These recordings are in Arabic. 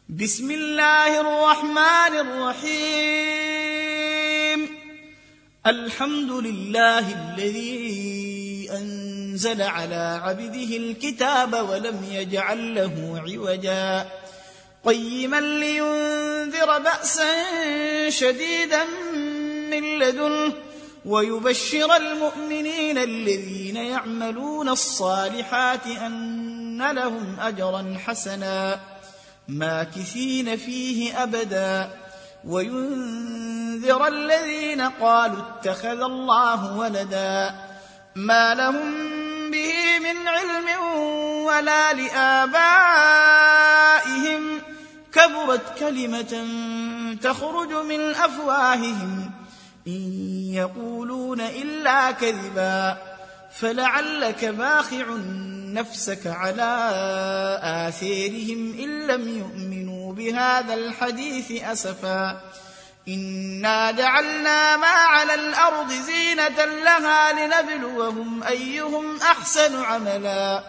بسم الله الرحمن الرحيم. الحمد لله الذي أنزل على عبده الكتاب ولم يجعل له عوجا قيما لينذر بأسا شديدا من لدنه ويبشر المؤمنين الذين يعملون الصالحات أن لهم أجرا حسنا ماكثين فيه أبدا وينذر الذين قالوا اتخذ الله ولدا ما لهم به من علم ولا لآبائهم كبرت كلمة تخرج من أفواههم إن يقولون إلا كذبا فلعلك باخع نفسك على آثارهم إن لم يؤمنوا بهذا الحديث أسفا إنا جعلنا ما على الأرض زينة لها لنبلوهم أيهم أحسن عملا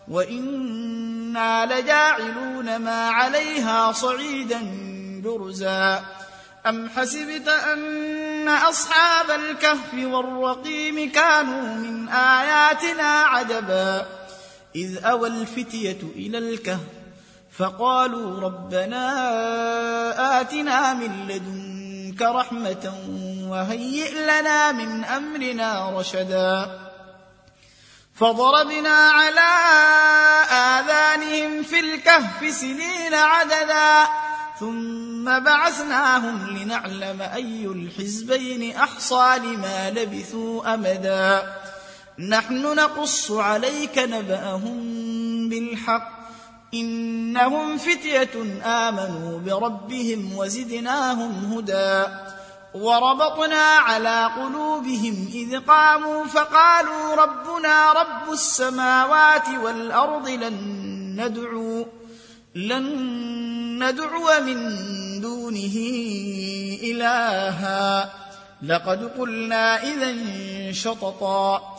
وإنا لجاعلون ما عليها صعيدا جرزا أم حسبت أن أصحاب الكهف والرقيم كانوا من آياتنا عجبا إذ أوى الفتية إلى الكهف فقالوا ربنا آتنا من لدنك رحمة وهيئ لنا من أمرنا رشدا فضربنا على آذانهم في الكهف سنين عددا ثم بعثناهم لنعلم أي الحزبين أحصى لما لبثوا أمدا نحن نقص عليك نبأهم بالحق إنهم فتية آمنوا بربهم وزدناهم هدى وربطنا على قلوبهم إذ قاموا فقالوا ربنا رب السماوات والأرض لن ندعو من دونه إلها لقد قلنا إذا شططا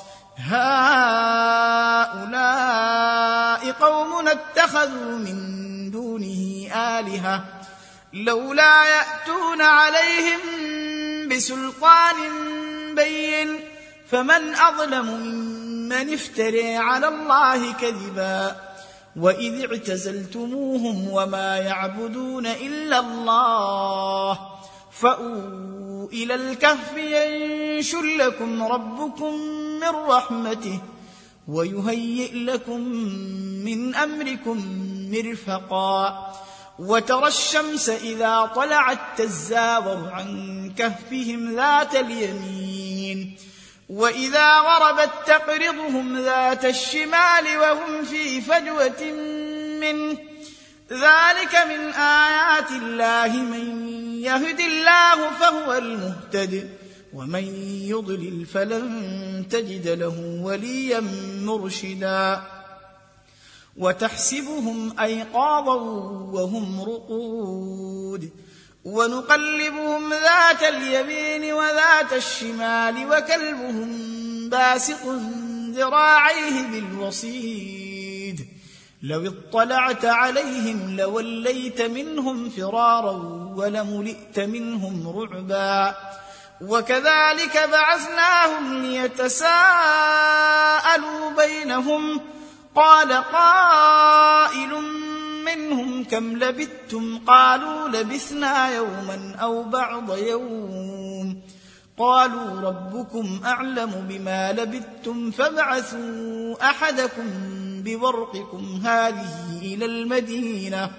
هؤلاء قومنا اتخذوا من دونه آلهة لولا يأتون عليهم بسلطان بين فمن أظلم ممن افترى على الله كذبا وإذ اعتزلتموهم وما يعبدون إلا الله فأووا إلى الكهف ينشر لكم ربكم من رحمته ويهيئ لكم من أمركم مرفقا وترى الشمس إذا طلعت تزاور عن كهفهم ذات اليمين وإذا غربت تقرضهم ذات الشمال وهم في فجوة منه ذلك من آيات الله من يهد الله فهو المهتد ومن يضلل فلن تجد له وليا مرشدا وتحسبهم أيقاظا وهم رقود ونقلبهم ذات اليمين وذات الشمال وكلبهم باسط ذراعيه بالوصيد لو اطلعت عليهم لوليت منهم فرارا ولملئت منهم رعبا وكذلك بعثناهم ليتساءلوا بينهم قال قائل منهم كم لبثتم قالوا لبثنا يوما أو بعض يوم قالوا ربكم أعلم بما لبثتم فابعثوا أحدكم بورقكم هذه إلى المدينة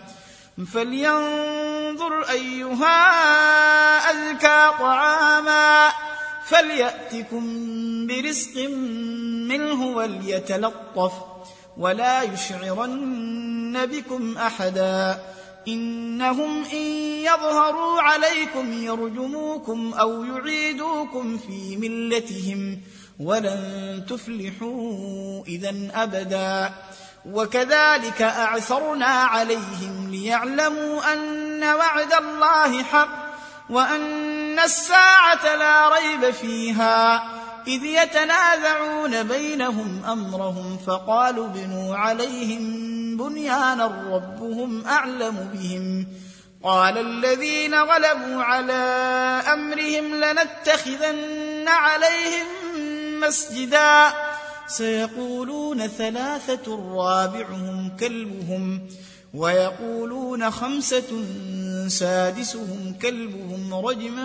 فلينظر أيها أزكى طعاما فليأتكم برزق منه وليتلطف ولا يشعرن بكم أحدا إنهم إن يظهروا عليكم يرجموكم أو يعيدوكم في ملتهم ولن تفلحوا إذن أبدا وكذلك أعثرنا عليهم ليعلموا أن وعد الله حق وأن الساعة لا ريب فيها إذ يتنازعون بينهم أمرهم فقالوا ابنوا عليهم بنيانا ربهم أعلم بهم قال الذين غلبوا على أمرهم لنتخذن عليهم مسجدا سيقولون 3 رابعهم كلبهم ويقولون 5 سادسهم كلبهم رجما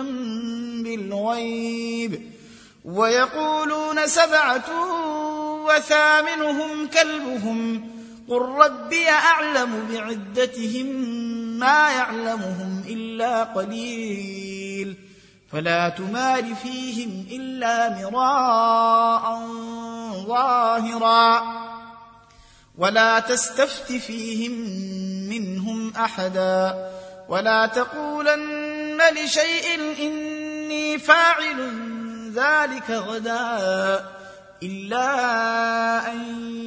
بالغيب ويقولون 7 وثامنهم كلبهم قل ربي أعلم بعدتهم ما يعلمهم إلا قليل فلا تمار فيهم إلا مراء ظاهرا ولا تستفت فيهم منهم أحدا ولا تقولن لشيء إني فاعل ذلك غدا إلا أن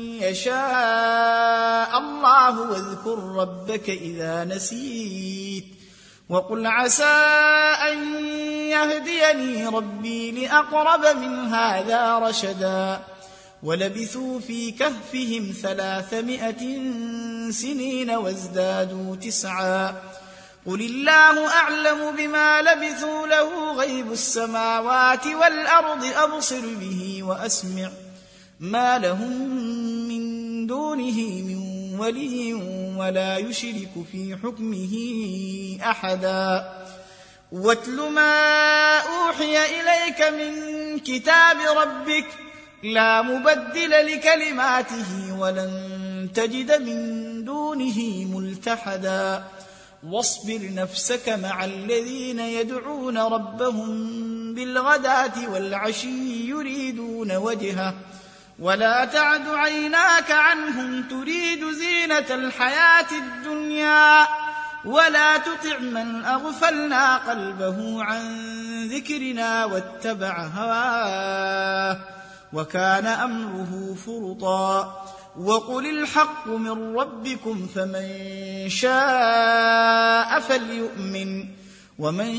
يشاء الله واذكر ربك إذا نسيت وقل عسى أن يهديني ربي لأقرب من هذا رشدا ولبثوا في كهفهم 300 سنين وازدادوا 9 قل الله أعلم بما لبثوا له غيب السماوات والأرض أبصر به وأسمع ما لهم من دونه من ولي ولا يشرك في حكمه أحدا واتل ما أوحي إليك من كتاب ربك لا مبدل لكلماته ولن تجد من دونه ملتحدا واصبر نفسك مع الذين يدعون ربهم بالغداة والعشي يريدون وجهه ولا تعد عيناك عنهم تريد زينة الحياة الدنيا ولا تطع من أغفلنا قلبه عن ذكرنا واتبع هواه وكان أمره فرطا وقل الحق من ربكم فمن شاء فليؤمن ومن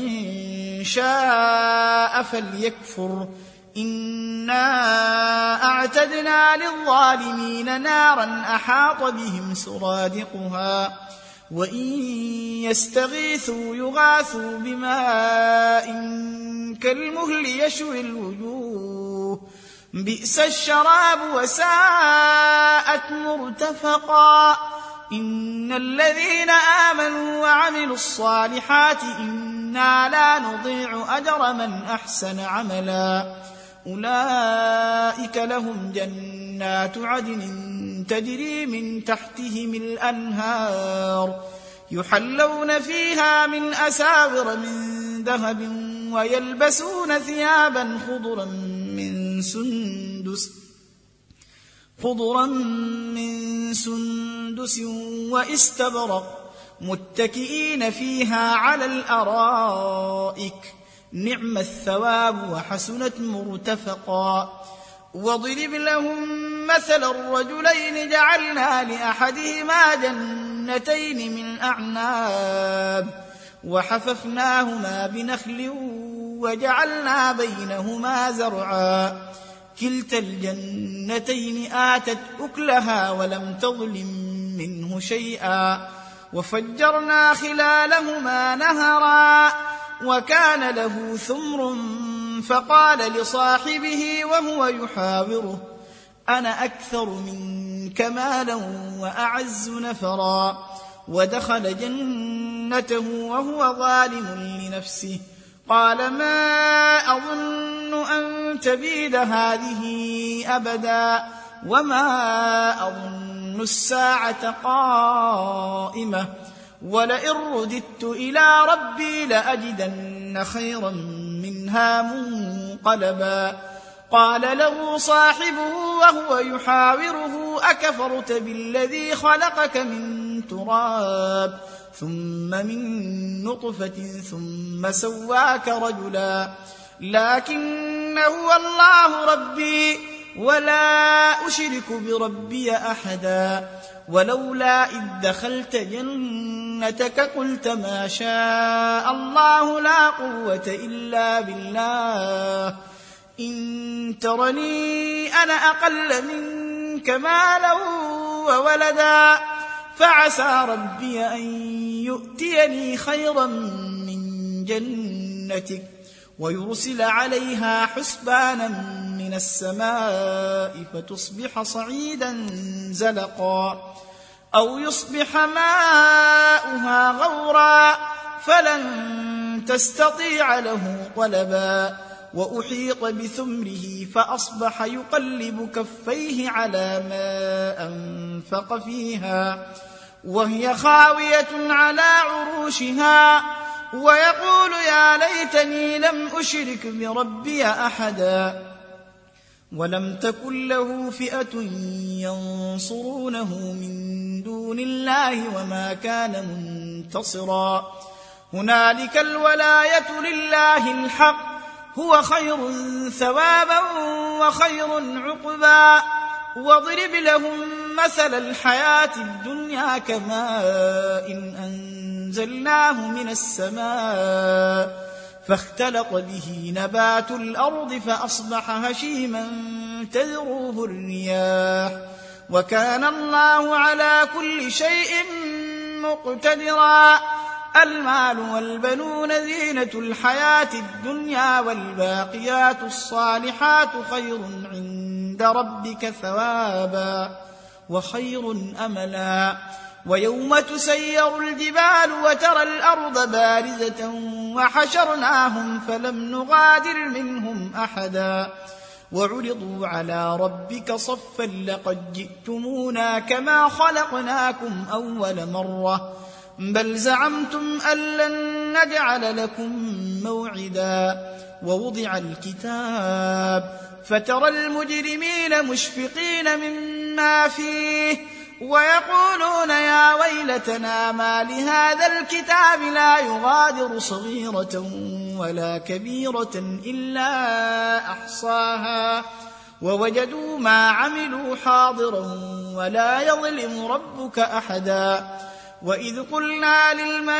شاء فليكفر إنا أعتدنا للظالمين نارا أحاط بهم سرادقها وإن يستغيثوا يغاثوا بماء كالمهل يشوي الوجوه بئس الشراب وساءت مرتفقا إن الذين آمنوا وعملوا الصالحات إنا لا نضيع أجر من أحسن عملا أولئك لهم جنات عدن تجري من تحتهم الأنهار يحلون فيها من أساور من ذهب ويلبسون ثيابا خضرا من سندس واستبرق متكئين فيها على الأرائك نعم الثواب وحسنت مرتفقا واضرب لهم مثل الرجلين جعلنا لأحدهما جنتين من أعناب وحففناهما بنخل وجعلنا بينهما زرعا كلتا الجنتين آتت أكلها ولم تظلم منه شيئا وفجرنا خلالهما نهرا وكان له ثمر فقال لصاحبه وهو يحاوره أنا أكثر منك مالا وأعز نفرا ودخل جنته وهو ظالم لنفسه قال ما أظن أن تبيد هذه أبدا وما أظن الساعة قائمة ولئن رددت إلى ربي لأجدن خيرا منها منقلبا قال له صاحبه وهو يحاوره أكفرت بالذي خلقك من تراب ثم من نطفة ثم سواك رجلا لكن هو الله ربي ولا أشرك بربي أحدا ولولا إذ دخلت جنتك قلت ما شاء الله لا قوة إلا بالله إن ترني أنا أقل منك مالا وولدا فعسى ربي أن يؤتيني خيرا من جنتك ويرسل عليها حسبانا من السماء فتصبح صعيدا زلقا أو يصبح ماؤها غورا فلن تستطيع له طلبا وأحيط بثمره فأصبح يقلب كفيه على ما أنفق فيها وهي خاوية على عروشها ويقول يا ليتني لم أشرك بربي أحدا ولم تكن له فئة ينصرونه من دون الله وما كان منتصرا هنالك الولاية لله الحق هو خير ثوابا وخير عقبا واضرب لهم مثل الحياة الدنيا كماء أنزلناه من السماء فاختلط به نبات الأرض فأصبح هشيما تذروه الرياح وكان الله على كل شيء مقتدرا المال والبنون زينة الحياة الدنيا والباقيات الصالحات خير عند ربك ثوابا وخير أملا ويوم تسير الجبال وترى الأرض بارزة وحشرناهم فلم نغادر منهم أحدا وعرضوا على ربك صفا لقد جئتمونا كما خلقناكم أول مرة بل زعمتم أن لن نجعل لكم موعدا ووضع الكتاب فترى المجرمين مشفقين مما فيه ويقولون يا ويلتنا ما لهذا الكتاب لا يغادر صغيرة ولا كبيرة إلا أحصاها ووجدوا ما عملوا حاضرا ولا يظلم ربك أحدا وإذ قلنا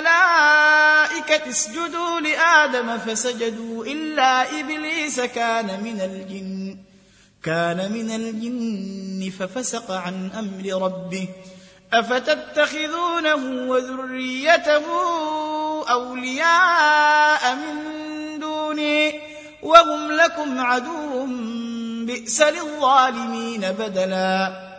للملائكة اسجدوا لآدم فسجدوا إلا إبليس كان من الجن ففسق عن أمر ربه أفتتخذونه وذريته أولياء من دوني وهم لكم عدو بئس للظالمين بدلا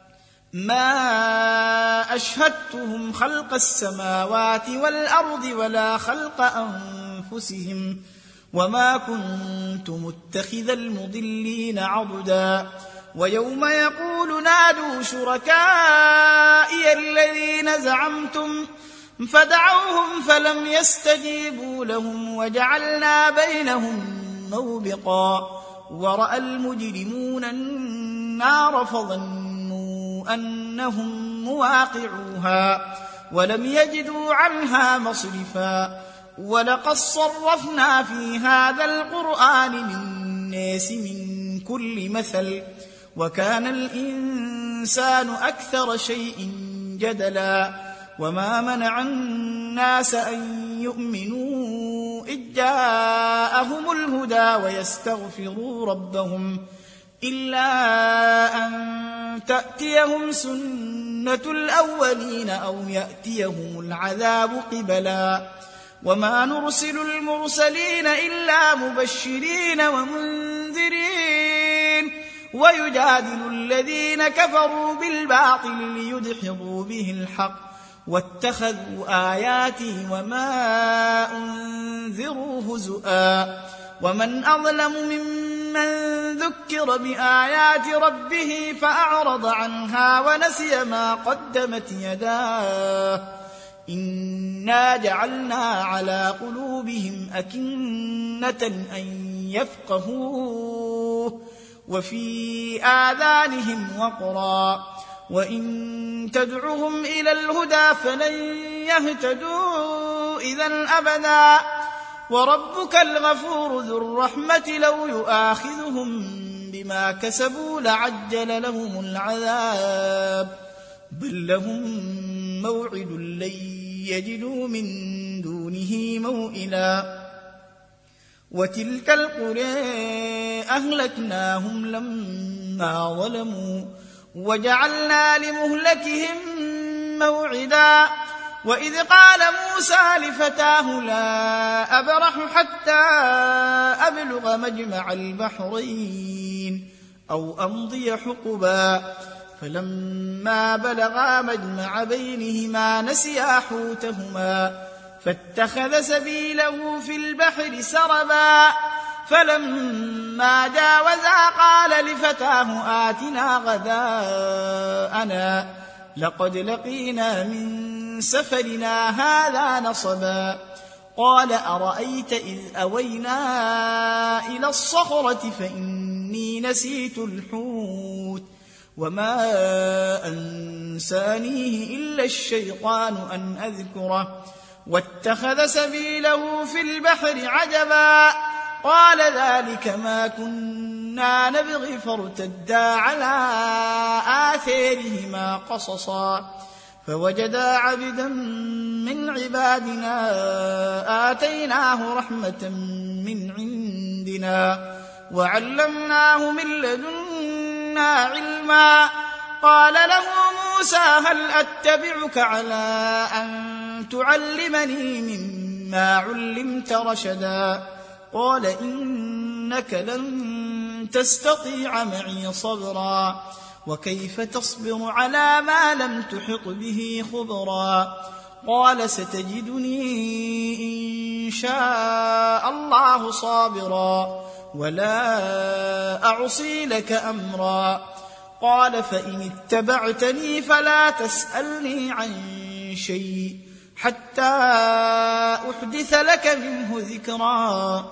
ما أشهدتهم خلق السماوات والأرض ولا خلق أنفسهم وما كنت متخذ المضلين عضدا ويوم يقول نادوا شركائي الذين زعمتم فدعوهم فلم يستجيبوا لهم وجعلنا بينهم موبقا ورأى المجرمون النار فظنوا أنهم مواقعوها ولم يجدوا عنها مصرفا ولقد صرفنا في هذا القرآن للناس من كل مثل وكان الإنسان أكثر شيء جدلا وما منع الناس أن يؤمنوا إذ جاءهم الهدى ويستغفروا ربهم إلا أن تأتيهم سنة الأولين أو يأتيهم العذاب قبلا وما نرسل المرسلين إلا مبشرين ومنذرين ويجادل الذين كفروا بالباطل ليدحضوا به الحق واتخذوا آياتي وما أنذروا هزؤا ومن أظلم ممن ذكر بآيات ربه فأعرض عنها ونسي ما قدمت يداه إنا جعلنا على قلوبهم أكنة أن يفقهوه وفي آذانهم وقرا وإن تدعهم إلى الهدى فلن يهتدوا إذا أبدا وربك الغفور ذو الرحمة لو يؤاخذهم بما كسبوا لعجل لهم العذاب بل لهم موعد لن يجدوا من دونه موئلا وتلك القرى أهلكناهم لما ظلموا وجعلنا لمهلكهم موعدا. وإذ قال موسى لفتاه لا أبرح حتى أبلغ مجمع البحرين أو أمضي حقبا، فلما بلغا مجمع بينهما نسيا حوتهما فاتخذ سبيله في البحر سربا. فلما جاوزا قال لفتاه آتنا غداءنا لقد لقينا من سفرنا هذا نصبا. قال أرأيت إذ أوينا إلى الصخرة فإني نسيت الحوت وما أنسانيه إلا الشيطان أن أذكره واتخذ سبيله في البحر عجبا. قال ذلك ما كنا نبغي فارتدا على آثارهما قصصا. فوجدا عبدا من عبادنا آتيناه رحمة من عندنا وعلمناه من لدنا علما. قال له موسى هل أتبعك على أن تعلمني مما علمت رشدا؟ قال إنك لن تستطيع معي صبرا وكيف تصبر على ما لم تحط به خبرا. قال ستجدني إن شاء الله صابرا ولا أعصي لك أمرا. قال فإن اتبعتني فلا تسألني عن شيء حتى أحدث لك منه ذكرا.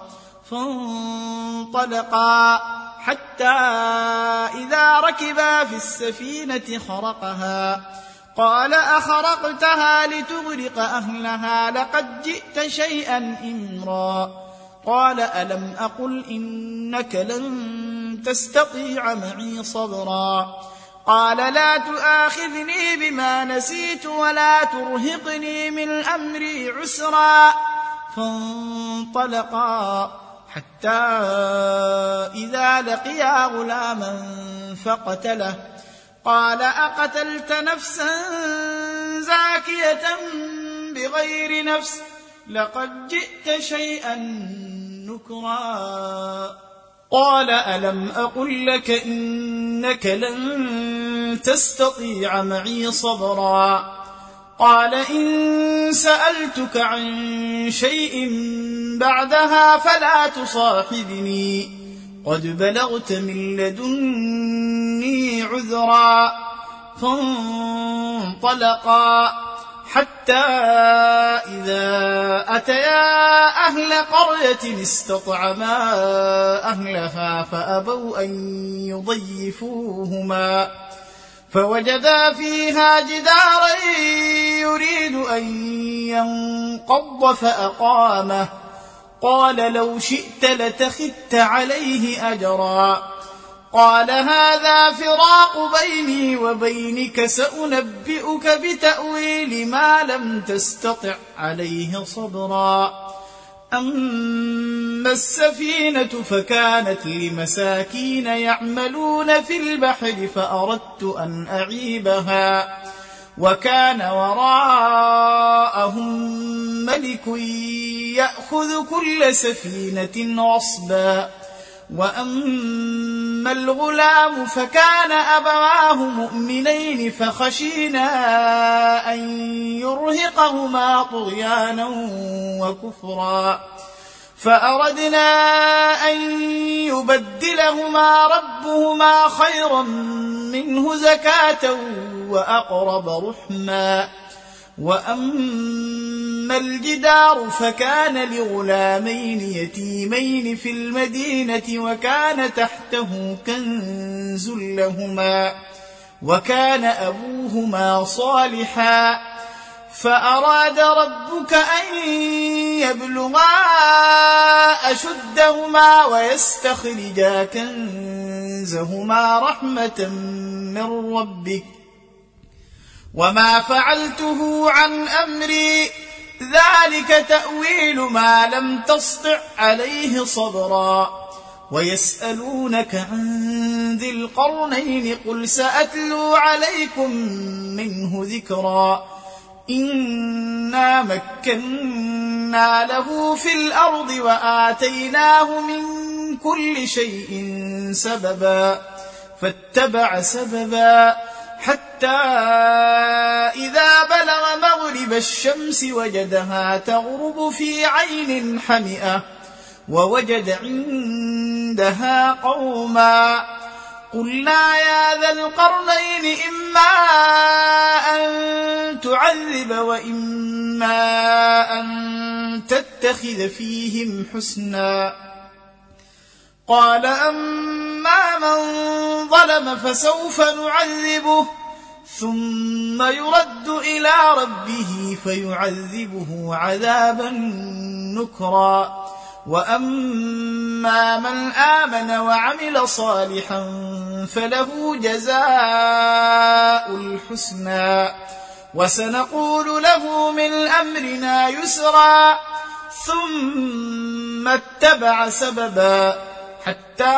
فانطلقا حتى إذا ركبا في السفينة خرقها قال أخرقتها لتغرق أهلها لقد جئت شيئا إمرا. قال ألم أقل إنك لن تستطيع معي صبرا. قال لا تؤاخذني بما نسيت ولا ترهقني من أمري عسرا. فانطلقا حتى إذا لقيا غلاما فقتله قال أقتلت نفسا زاكية بغير نفس لقد جئت شيئا نكرا. قال ألم أقل لك إنك لن تستطيع معي صبرا. قال إن سألتك عن شيء بعدها فلا تصاحبني قد بلغت من لدني عذرا. فانطلقا حتى إذا أتيا أهل قرية استطعما أهلها فأبوا أن يضيفوهما فوجدا فيها جدارا يريد أن ينقض فأقامه. قال لو شئت لاتخذت عليه أجرا. قال هذا فراق بيني وبينك سأنبئك بتأويل ما لم تستطع عليه صبرا. أما السفينة فكانت لمساكين يعملون في البحر فأردت أن أعيبها وكان وراءهم ملك يأخذ كل سفينة غصبا. وأما الغلام فكان أبواه مؤمنين فخشينا أن يرهقهما طغيانا وكفرا فأردنا أن يبدلهما ربهما خيرا منه زكاة وأقرب رحما. وأما الجدار فكان لغلامين يتيمين في المدينة وكان تحته كنز لهما وكان أبوهما صالحا فأراد ربك أن يبلغا أشدهما ويستخرجا كنزهما رحمة من ربك وما فعلته عن أمري ذلك تأويل ما لم تسطع عليه صبرا. ويسألونك عن ذي القرنين قل سأتلو عليكم منه ذكرا إنا مكنا له في الأرض وآتيناه من كل شيء سببا فاتبع سببا حتى إذا بلغ مغرب الشمس وجدها تغرب في عين حمئة ووجد عندها قوما قلنا يا ذا القرنين إما أن تعذب وإما أن تتخذ فيهم حسنا قال أما من ظلم فسوف نعذبه ثم يرد إلى ربه فيعذبه عذابا نكرا وأما من آمن وعمل صالحا فله جزاء الحسنى وسنقول له من أمرنا يسرا ثم اتبع سببا حتى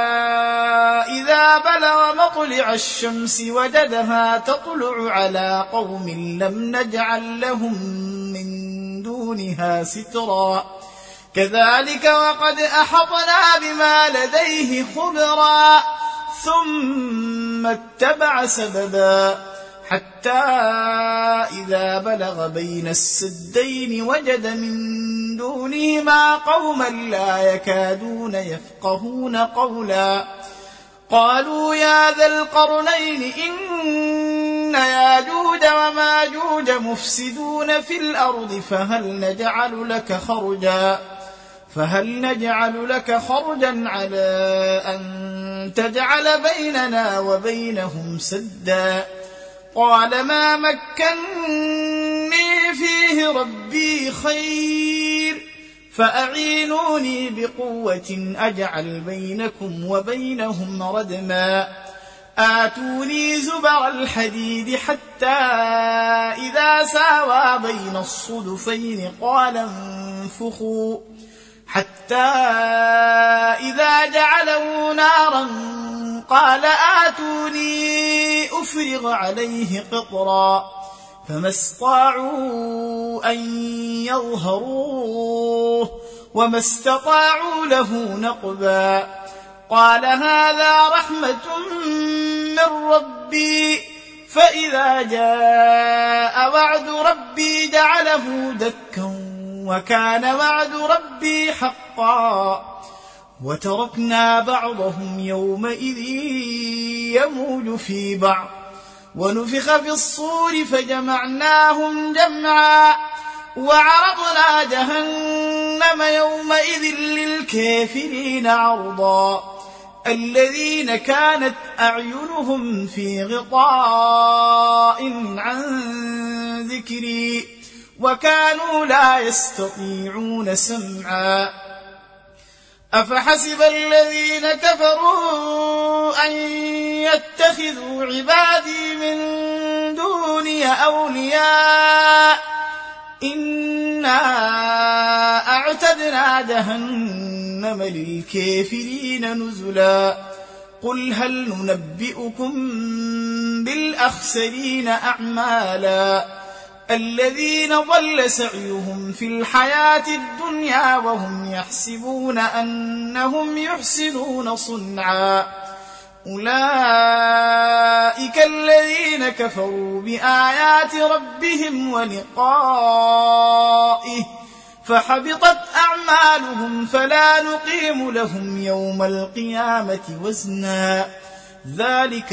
إذا بلغ مطلع الشمس وجدها تطلع على قوم لم نجعل لهم من دونها سترا كذلك وقد أحطنا بما لديه خبرا ثم اتبع سببا حتى إذا بلغ بين السدين وجد من دونهما قوما لا يكادون يفقهون قولا قالوا يا ذا القرنين إن ياجوج وماجوج مفسدون في الأرض فهل نجعل لك خرجا على أن تجعل بيننا وبينهم سدا قال ما مكني فيه ربي خير فأعينوني بقوة أجعل بينكم وبينهم ردما آتوني زبر الحديد حتى إذا ساوى بين الصدفين قال انفخوا حتى إذا جعله نارا قال آتوني أفرغ عليه قطرا فما استطاعوا أن يظهروه وما استطاعوا له نقبا قال هذا رحمة من ربي فإذا جاء وعد ربي جعله دكا وكان وعد ربي حقا وتركنا بعضهم يومئذ يموج في بعض ونفخ في الصور فجمعناهم جمعا وعرضنا جهنم يومئذ للكافرين عرضا الذين كانت أعينهم في غطاء عن ذكري وكانوا لا يستطيعون سمعا أفحسب الذين كفروا أن يتخذوا عبادي من دوني أولياء إنا أعتدنا جهنم للكافرين نزلا قل هل ننبئكم بالأخسرين أعمالا الذين ضل سعيهم في الحياة الدنيا وهم يحسبون أنهم يحسنون صنعا أولئك الذين كفروا بآيات ربهم ولقائه فحبطت أعمالهم فلا نقيم لهم يوم القيامة وزنا ذلك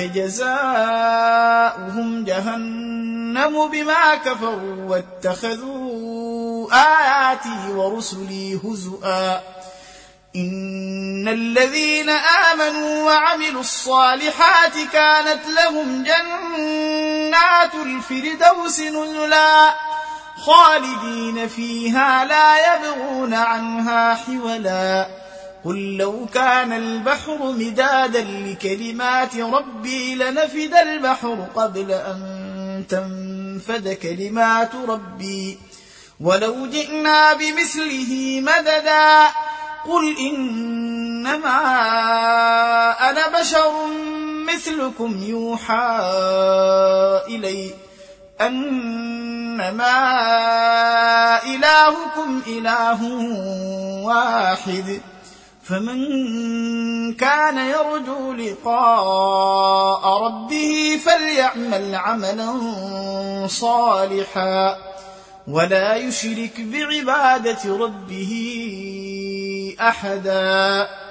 جزاؤهم جهنم بما كفروا واتخذوا آياتي ورسلي هزؤا إن الذين آمنوا وعملوا الصالحات كانت لهم جنات الفردوس نزلا خالدين فيها لا يبغون عنها حولا قل لو كان البحر مدادا لكلمات ربي لنفد البحر قبل أن تنفد كلمات ربي ولو جئنا بمثله مددا قل إنما أنا بشر مثلكم يوحى إلي أنما إلهكم إله واحد فمن كان يرجو لقاء ربه فليعمل عملا صالحا ولا يشرك بعبادة ربه أحدا.